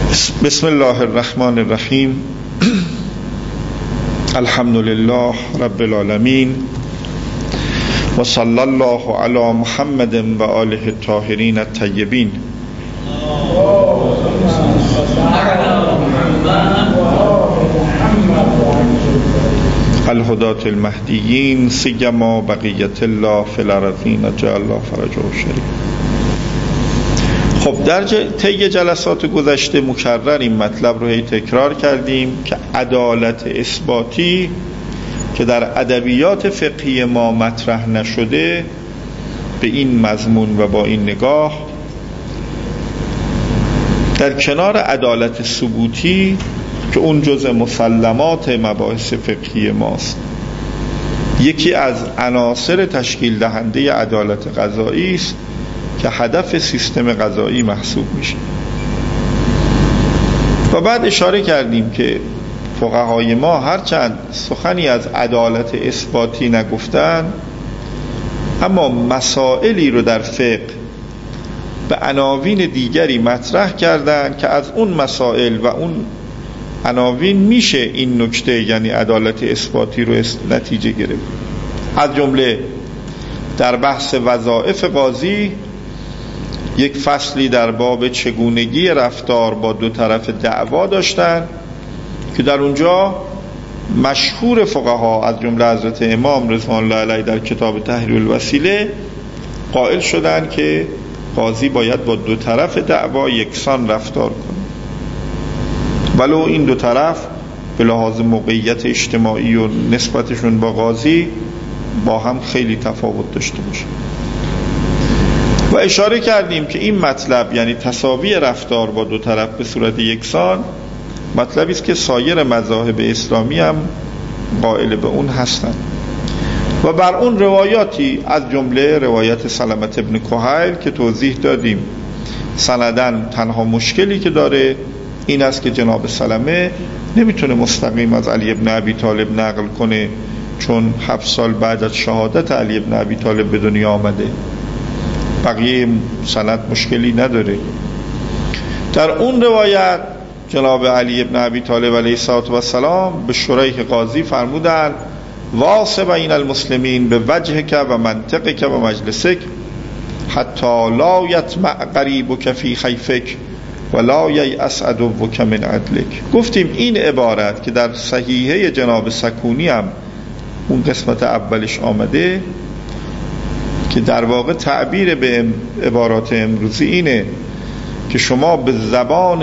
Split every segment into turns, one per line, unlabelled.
بسم الله الرحمن الرحیم. الحمد لله رب العالمین و صلی الله علی محمد و آله الطاهرین الطیبین. الهداة المهدیین سیما بقیت الله فی الارضین جعل الله فرجه الشریف. خب در طی جلسات گذشته مکرر این مطلب رو تکرار کردیم که عدالت اثباتی که در ادبیات فقهی ما مطرح نشده به این مضمون و با این نگاه در کنار عدالت ثبوتی که اون جزء مسلمات مباحث فقهی ماست، یکی از عناصر تشکیل دهنده عدالت قضایی است که هدف سیستم قضایی محسوب میشه. و بعد اشاره کردیم که فقهای ما هرچند سخنی از عدالت اثباتی نگفتن، اما مسائلی رو در فقه به عناوین دیگری مطرح کردن که از اون مسائل و اون عناوین میشه این نکته یعنی عدالت اثباتی رو نتیجه گرفت. از جمله در بحث وظایف قاضی یک فصلی در باب چگونگی رفتار با دو طرف دعوا داشتن که در اونجا مشهور فقها از جمله حضرت امام رضوان الله علیه در کتاب تحریر الوسیله قائل شدند که قاضی باید با دو طرف دعوا یکسان رفتار کنه، ولو این دو طرف به لحاظ موقعیت اجتماعی و نسبتشون با قاضی با هم خیلی تفاوت داشته باشه. و اشاره کردیم که این مطلب یعنی تساوی رفتار با دو طرف به صورت یکسان مطلبی است که سایر مذاهب اسلامی هم قائل به اون هستند و بر اون روایاتی از جمله روایت سلمة ابن کهیل که توضیح دادیم سندن تنها مشکلی که داره این است که جناب سلمه نمیتونه مستقیم از علی ابن ابی طالب نقل کنه، چون 7 سال بعد از شهادت علی ابن ابی طالب به دنیا آمده. بقیه سند مشکلی نداره. در اون روایت جناب علی ابن ابی طالب علیه السلام به شریح قاضی فرمودند واصل بین المسلمین به وجهک و منطقک و مجلسک حتی لا یطمع قریبک فی خیفک و لا ییأس عدوک من عدلک. گفتیم این عبارت که در صحیحه جناب سکونی هم اون قسمت اولش آمده که در واقع تعبیر به عبارات امروزی اینه که شما به زبان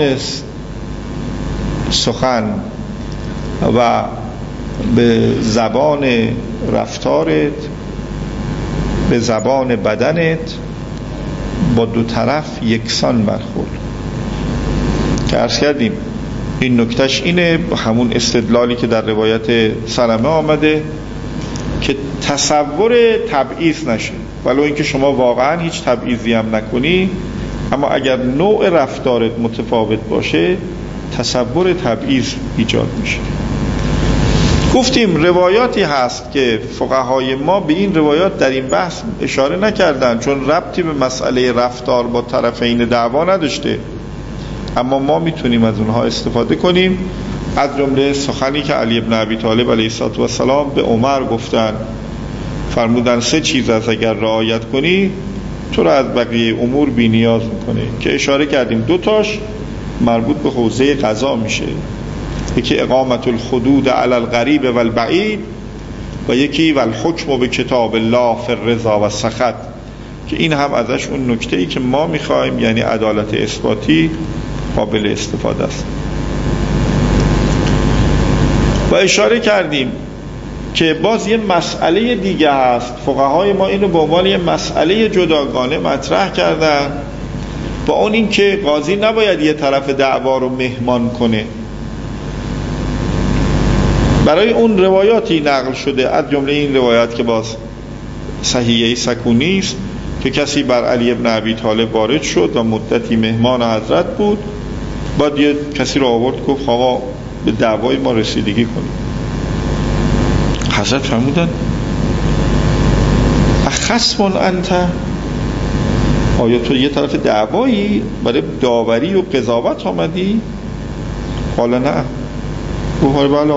سخن و به زبان رفتارت به زبان بدنت با دو طرف یکسان برخورد. که عرض کردیم این نکتهش اینه، همون استدلالی که در روایت سلمه آمده که تصور تبعیض نشه، ولو اینکه شما واقعا هیچ تبعیضی هم نکنی، اما اگر نوع رفتارت متفاوت باشه تصور تبعیض ایجاد میشه. گفتیم روایاتی هست که فقهای ما به این روایات در این بحث اشاره نکردن چون ربطی به مسئله رفتار با طرفین دعوا نداشته، اما ما میتونیم از اونها استفاده کنیم. از جمله سخنی که علی ابن ابی طالب علیه السلام به عمر گفتن، فرمودن 3 چیز از اگر رعایت کنی تو را از بقیه امور بی نیاز میکنه، که اشاره کردیم 2 تاش مربوط به حوزه قضا میشه، یکی اقامت الحدود علی الغریب و البعید و یکی والحکم به کتاب الله فی الرضا و السخط، که این هم ازش اون نکته‌ای که ما میخوایم یعنی عدالت اثباتی قابل استفاده است. و اشاره کردیم که باز یه مسئله دیگه هست، فقهای ما اینو به عنوان یه مسئله جداگانه مطرح کردن، با اون این که قاضی نباید یه طرف دعوا رو مهمان کنه. برای اون روایاتی نقل شده، از جمله این روایت که باز صحیحه سکونی است که کسی بر علی ابن ابی طالب وارد شد و مدتی مهمان حضرت بود، بعد یه کسی رو آورد گفت آقا به دعوای ما رسیدگی کنید. حضرت فرمودن اخصم انت، آیا تو یه طرف دعوایی برای داوری و قضاوت آمدی؟ قال نه. گفت بله.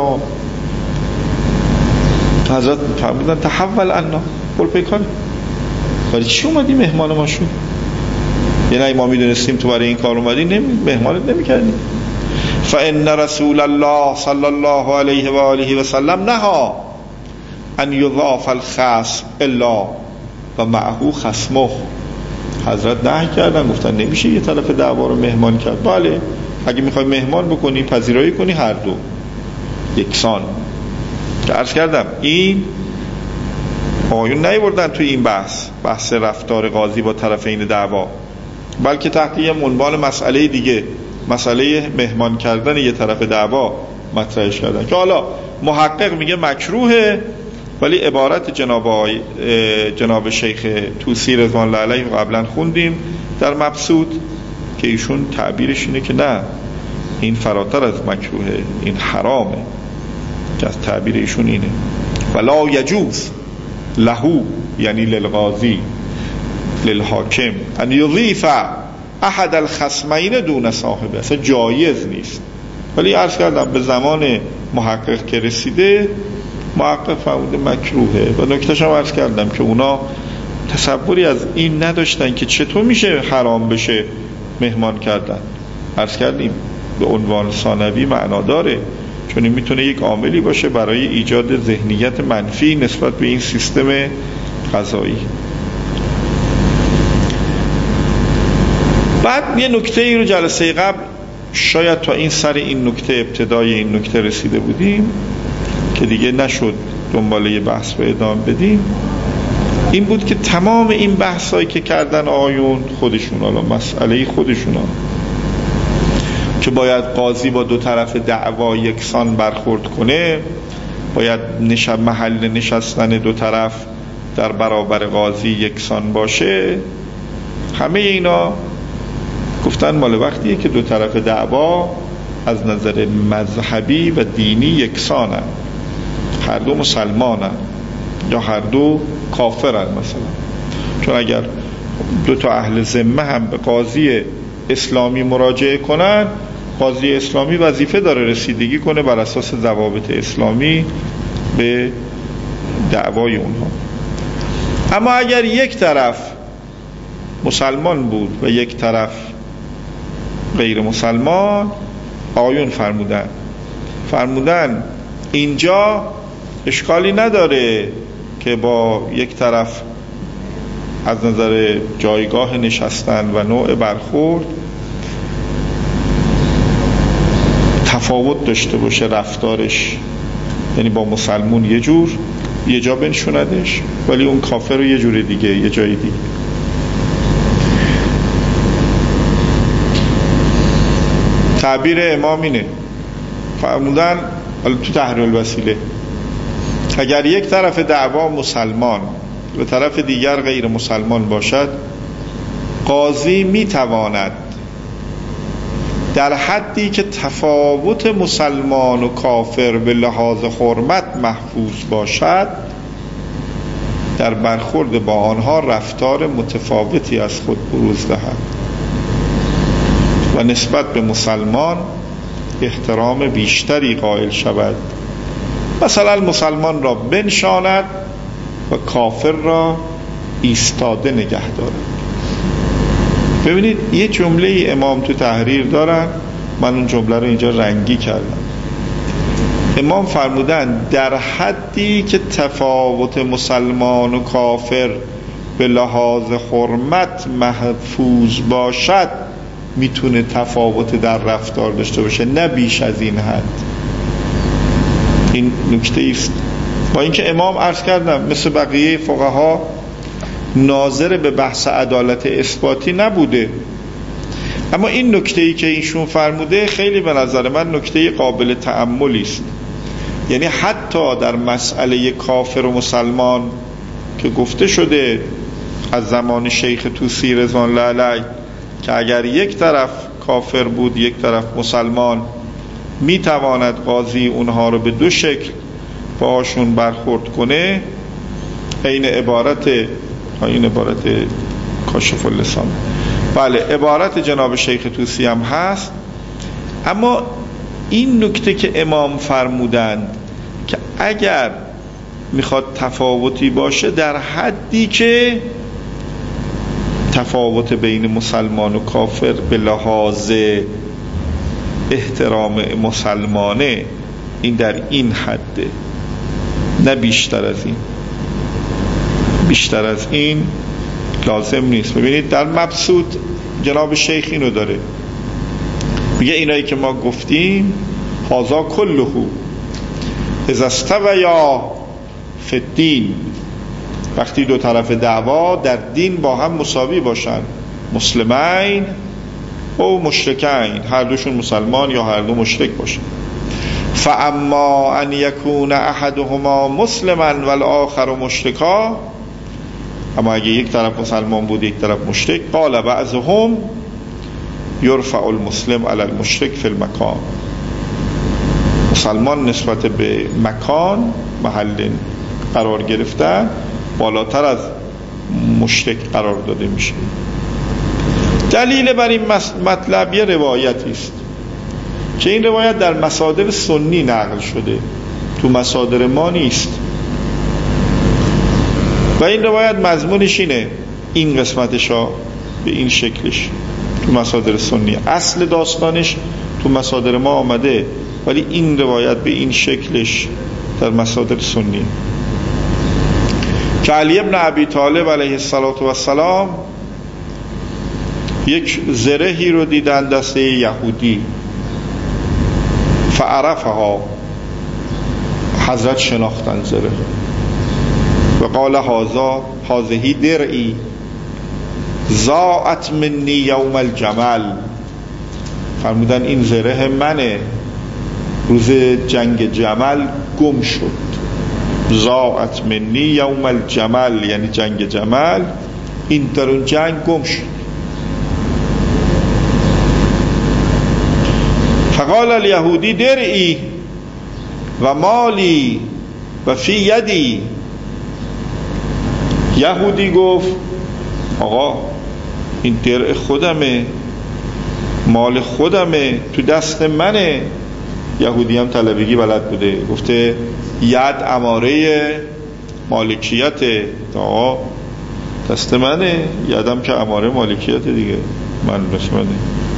حضرت فرمودن تحول عنا، برو پیکان. برای چی اومدی مهمان ما شد؟ یعنی ما میدونستیم تو برای این کار اومدی مهمانت نمیکردیم. فإن رسول الله صلی الله علیه و آله و سلم نهى ان یضاف الخصم الا و معه خصمه. حضرت نهی کردن، گفتن نمیشه یه طرف دعوا رو مهمان کرد. بله اگه میخوای مهمان بکنی پذیرایی کنی هر دو یکسان. که عرض کردم این آیون نیوردن توی این بحث رفتار قاضی با طرفین دعوا، بلکه تحت یه عنوان مسئله دیگه، مسئله مهمان کردن یه طرف دعوا مطرحش کردن که حالا محقق میگه مکروهه، ولی عبارت جناب شیخ طوسی رضوان الله علیه قبلا خوندیم در مبسوط که ایشون تعبیرش اینه که نه این فراتر از مکروهه، این حرامه، که از تعبیر ایشون اینه ولا یجوز لهو یعنی للقاضی للحاکم ان یضیف احد الخصمین دون صاحبه، اصلا جایز نیست. ولی عرض کردم به زمان محقق که رسیده محقق فرموده مکروهه. و نکتهش هم عرض کردم که اونا تصوری از این نداشتن که چطور میشه حرام بشه مهمان کردن. عرض کردیم به عنوان ثانوی معنا داره، چون این میتونه یک عاملی باشه برای ایجاد ذهنیت منفی نسبت به این سیستم قضایی. بعد یه نکته ای رو جلسه قبل شاید تا این سر این نکته ابتدای این نکته رسیده بودیم که دیگه نشد دنباله بحث رو ادامه بدیم. این بود که تمام این بحثایی که کردن آیون خودشون، حالا مسئله خودشون که باید قاضی با دو طرف دعوا یکسان برخورد کنه، باید محل نشستن دو طرف در برابر قاضی یکسان باشه، همه اینا گفتن مال وقتیه که دو طرف دعوا از نظر مذهبی و دینی یکسانن، هر دو مسلمانن یا هر دو کافرن مثلا. چون اگر دو تا اهل ذمه هم به قاضی اسلامی مراجعه کنن، قاضی اسلامی وظیفه داره رسیدگی کنه بر اساس ضوابط اسلامی به دعوای اونها. اما اگر یک طرف مسلمان بود و یک طرف غیر مسلمان، آیون فرمودن اینجا اشکالی نداره که با یک طرف از نظر جایگاه نشستن و نوع برخورد تفاوت داشته باشه رفتارش، یعنی با مسلمون یه جور یه جا بنشوندش، ولی اون کافر رو یه جور دیگه یه جای دیگه. تعبیر امام اینه، فرمودن تو تحریر الوسیله اگر یک طرف دعوا مسلمان و طرف دیگر غیر مسلمان باشد، قاضی میتواند در حدی که تفاوت مسلمان و کافر به لحاظ حرمت محفوظ باشد در برخورد با آنها رفتار متفاوتی از خود بروز دهد و نسبت به مسلمان احترام بیشتری قائل شود. مثلا مسلمان را بنشاند و کافر را ایستاده نگه دارد. ببینید یه جمله امام تو تحریر دارن، من اون جمله رو اینجا رنگی کردم. امام فرمودن در حدی که تفاوت مسلمان و کافر به لحاظ حرمت محفوظ باشد میتونه تفاوت در رفتار داشته باشه، نه بیش از این حد. این نکته است. با اینکه امام عرض کردم مثل بقیه فقها ناظر به بحث عدالت اثباتی نبوده، اما این نکته‌ای که ایشون فرموده خیلی به نظر من نکته قابل تأملی است. یعنی حتی در مسئله کافر و مسلمان که گفته شده از زمان شیخ طوسی رضوان الله علیه که اگر یک طرف کافر بود یک طرف مسلمان، میتواند قاضی اونها رو به دو شکل باهاشون برخورد کنه. این عبارت کاشف اللسان، بله عبارت جناب شیخ طوسی هم هست، اما این نکته که امام فرمودند که اگر میخواد تفاوتی باشه در حدی که تفاوت بین مسلمان و کافر به لحاظ احترام مسلمانه، این در این حده، نه بیشتر از این. بیشتر از این لازم نیست. ببینید در مبسوط جناب شیخ اینو داره، میگه اینایی که ما گفتیم هازا کلهو اذا استویا فی الدین، وقتی دو طرف دعوا در دین با هم مساوی باشن، مسلمین و مشرکین، هر دوشون مسلمان یا هر دو مشرک باشن. فاما ان یکون احدهما مسلما والآخر مشرکا، اما اگه یک طرف مسلمان بود یک طرف مشرک، قال بعضهم یرفع المسلم علی المشرک فی المکان، مسلمان نسبت به مکان، محل قرار گرفتن، بالاتر از مشرک قرار داده میشه. دلیل بر این مطلب یه روایتی است که این روایت در مصادر سنی نقل شده، تو مصادر ما نیست، و این روایت مضمونش اینه، این قسمتشا به این شکلش تو مصادر سنی، اصل داستانش تو مصادر ما آمده، ولی این روایت به این شکلش در مصادر سنی، که علی ابن ابی طالب علیه السلام یک زرهی رو دیدن دست یهودی، فعرفها، حضرت شناختن زره، و قال هذه درعی ضاعت منی یوم الجمل، فرمودن این زره منه، روز جنگ جمل گم شد. ضاعت منی یوم الجمل یعنی جنگ جمل، این در اون جنگ گم شد. فقال الیهودی درعی و مالی و فی یدی، یهودی گفت آقا این درع خودمه، مال خودمه، تو دست منه. یهودی هم طلبگی بلد بوده، گفته ید اماره مالکیته، آقا دست منه، یدم که اماره مالکیته دیگه، من دست منه.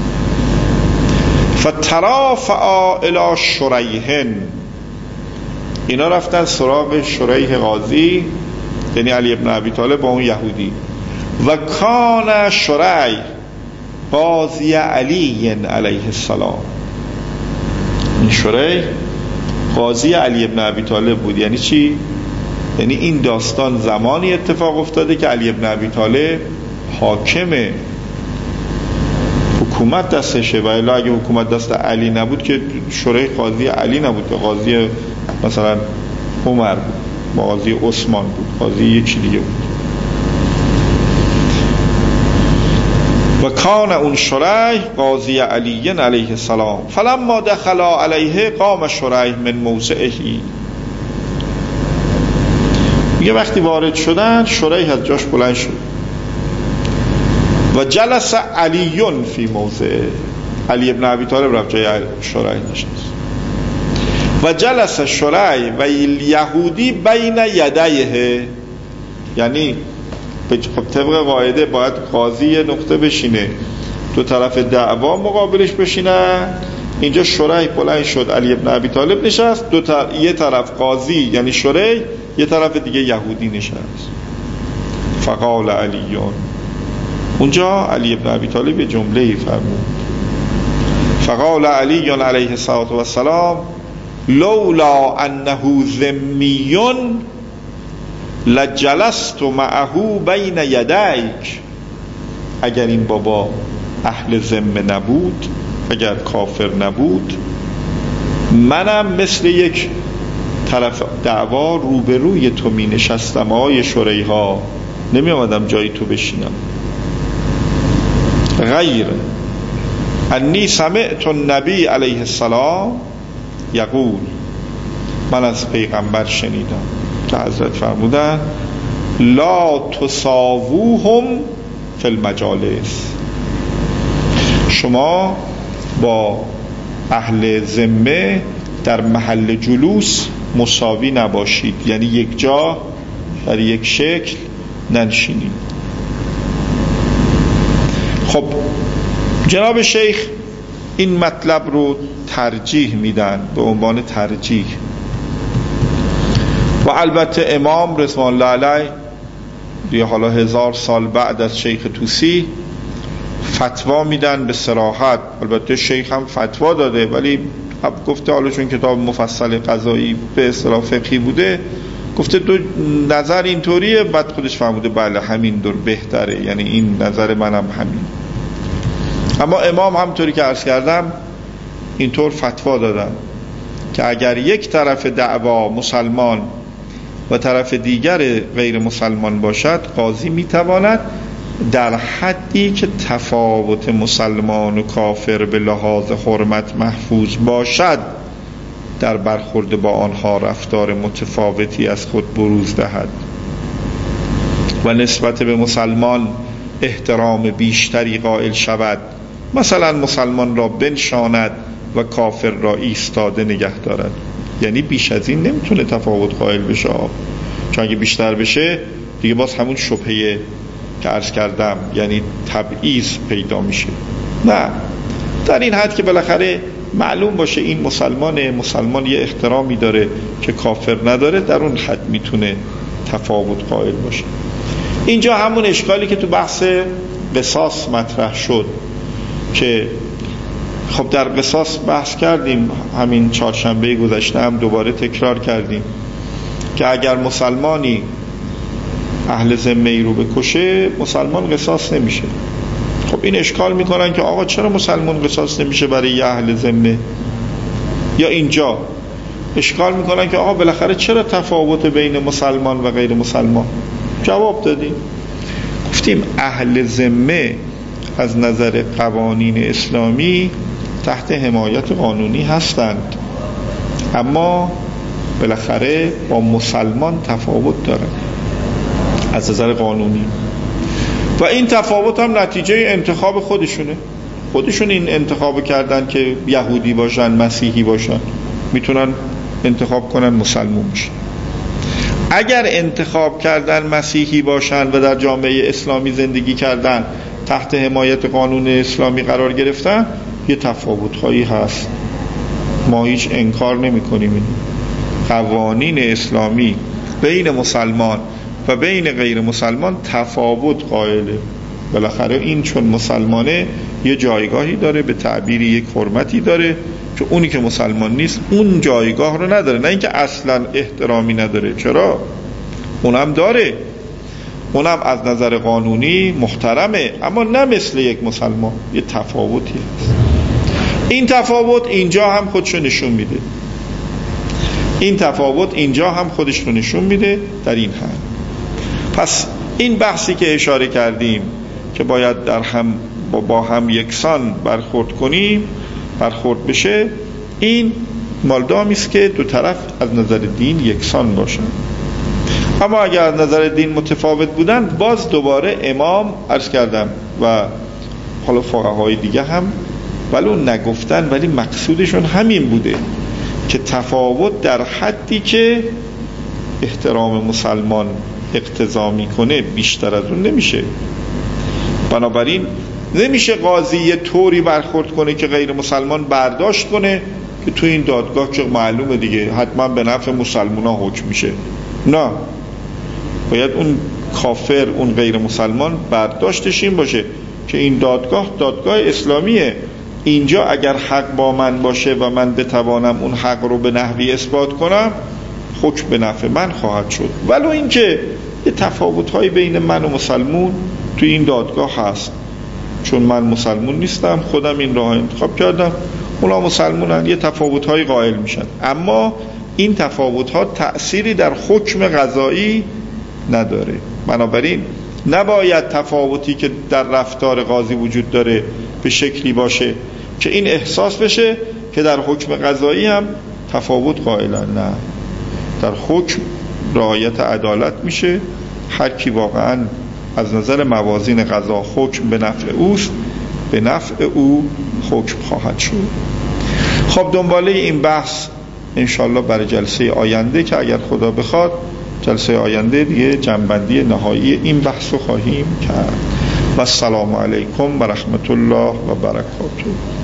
فترافعا الی شریحن، اینا رفتن سراغ شریح قاضی، یعنی علی ابن ابی طالب با اون یهودی. و کان شریح قاضی علی علیه السلام، این شریح قاضی علی ابن ابی طالب بود. یعنی چی؟ یعنی این داستان زمانی اتفاق افتاده که علی ابن ابی طالب حاکمه، حکومت دستشه، و الا اگه حکومت دست علی نبود که شریح قاضی علی نبود، که قاضی مثلا عمر بود، قاضی عثمان بود، قاضی یکی دیگه بود. و کان اون شریح قاضی علی علیه السلام، فلما دخلا علیه قام شریح من موضعهی، میگه وقتی وارد شدن شریح از جاش بلند شد، و جلس علیون فی موضعه، علی ابن ابی طالب رفت جای شریح نشست، و جلس شریح و الیهودی بین یدیه، یعنی خب طبق قاعده باید قاضی یه نقطه بشینه، دو طرف دعوا مقابلش بشینن، اینجا شریح بلند شد، علی ابن ابی طالب نشست، یه طرف قاضی یعنی شریح، یه طرف دیگه یهودی نشست. فقال علیون، اونجا علی ابن ابی طالب یه جمله‌ای فرمود، فقال علی علیه السلام لولا انه ذمیون لجلست معه بین یدیک، اگر این بابا اهل ذمه نبود، اگر کافر نبود، منم مثل یک طرف دعوا روبروی تو می نشستم آقای شریحا، نمی آمدم جای تو بشینم. غیر انی سمعت النبی علیه السلام یقول، من از پیغمبر شنیدم که حضرت فرمودن لا تساووهم فی المجالس، شما با اهل ذمه در محل جلوس مساوی نباشید، یعنی یک جا در یک شکل ننشینید. خب جناب شیخ این مطلب رو ترجیح میدن به عنوان ترجیح، و البته امام رضوان الله علیه دیگه حالا 1000 سال بعد از شیخ طوسی فتوا میدن به صراحت. البته شیخ هم فتوا داده ولی گفته حالا چون کتاب مفصل قضایی به اصطلاح فقهی بوده گفته دو نظر اینطوریه، بعد خودش فهمیده بله همین دور بهتره، یعنی این نظر منم همین. اما امام همطوری که عرض کردم اینطور فتوا دادن که اگر یک طرف دعوا مسلمان و طرف دیگر غیر مسلمان باشد، قاضی میتواند در حدی که تفاوت مسلمان و کافر به لحاظ حرمت محفوظ باشد در برخورد با آنها رفتار متفاوتی از خود بروز دهد و نسبت به مسلمان احترام بیشتری قائل شود، مثلا مسلمان را بنشاند و کافر را ایستاده نگه دارد. یعنی بیش از این نمیتونه تفاوت قائل بشه، چون اگه بیشتر بشه دیگه باز همون شبهه که عرض کردم یعنی تبعیض پیدا میشه. نه، در این حد که بالاخره معلوم باشه این مسلمان یه احترامی داره که کافر نداره، در اون حد میتونه تفاوت قائل باشه. اینجا همون اشکالی که تو بحث قصاص مطرح شد که خب در قصاص بحث کردیم، همین چهارشنبه گذشته هم دوباره تکرار کردیم که اگر مسلمانی اهل ذمه ای رو بکشه مسلمان قصاص نمیشه. خب این اشکال میکنن که آقا چرا مسلمان قصاص نمیشه برای اهل ذمه؟ یا اینجا اشکال میکنن که آقا بالاخره چرا تفاوت بین مسلمان و غیر مسلمان؟ جواب دادیم، گفتیم اهل ذمه از نظر قوانین اسلامی تحت حمایت قانونی هستند، اما بالاخره با مسلمان تفاوت دارن از نظر قانونی، و این تفاوت هم نتیجه انتخاب خودشون این انتخاب کردن که یهودی باشن مسیحی باشن، میتونن انتخاب کنن مسلمان باشن. اگر انتخاب کردن مسیحی باشن و در جامعه اسلامی زندگی کردن، تحت حمایت قانون اسلامی قرار گرفتن، یه تفاوت‌هایی هست، ما هیچ انکار نمی‌کنیم. قوانین اسلامی بین مسلمان و بین غیر مسلمان تفاوت قائله. بالاخره این چون مسلمانه یه جایگاهی داره، به تعبیری یک حرمتی داره که اونی که مسلمان نیست اون جایگاه رو نداره. نه اینکه اصلا احترامی نداره، چرا؟ اونم داره، اونم از نظر قانونی محترمه، اما نه مثل یک مسلمان، یه تفاوتی هست. این تفاوت اینجا هم خودشو نشون میده، در این حد. پس این بحثی که اشاره کردیم که باید در هم با هم یکسان برخورد بشه، این مالدامی است که دو طرف از نظر دین یکسان باشن. اما اگر از نظر دین متفاوت بودن، باز دوباره امام عرض کردم و حالا فقهای دیگه هم ولو نگفتن ولی مقصودشون همین بوده که تفاوت در حدی که احترام مسلمان اقتضا میکنه بیشتر از اون نمیشه. بنابراین نمیشه قاضی یه طوری برخورد کنه که غیر مسلمان برداشت کنه که تو این دادگاه که معلومه دیگه حتما به نفع مسلمان ها حکم میشه. نه، باید اون کافر، اون غیر مسلمان برداشتش این باشه که این دادگاه اسلامیه، اینجا اگر حق با من باشه و من بتوانم اون حق رو به نحوی اثبات کنم، حکم به نفع من خواهد شد. ولو اینکه یه تفاوت‌های بین من و مسلمون تو این دادگاه هست، چون من مسلمون نیستم، خودم این راه انتخاب کردم، اونا مسلمونن، یه تفاوت‌های قائل میشن، اما این تفاوت‌ها تأثیری در حکم قضایی نداره. بنابراین نباید تفاوتی که در رفتار قاضی وجود داره به شکلی باشه که این احساس بشه که در حکم قضایی هم تفاوت قائلن. نه، در حکم رعایت عدالت میشه، هر کی واقعا از نظر موازین قضا حکم به نفع اوست، به نفع او حکم خواهد شد. خب دنباله این بحث انشالله برای جلسه آینده که اگر خدا بخواد جلسه آینده دیگه جنبندی نهایی این بحث رو خواهیم کرد. و السلام علیکم و رحمت الله و برکاته.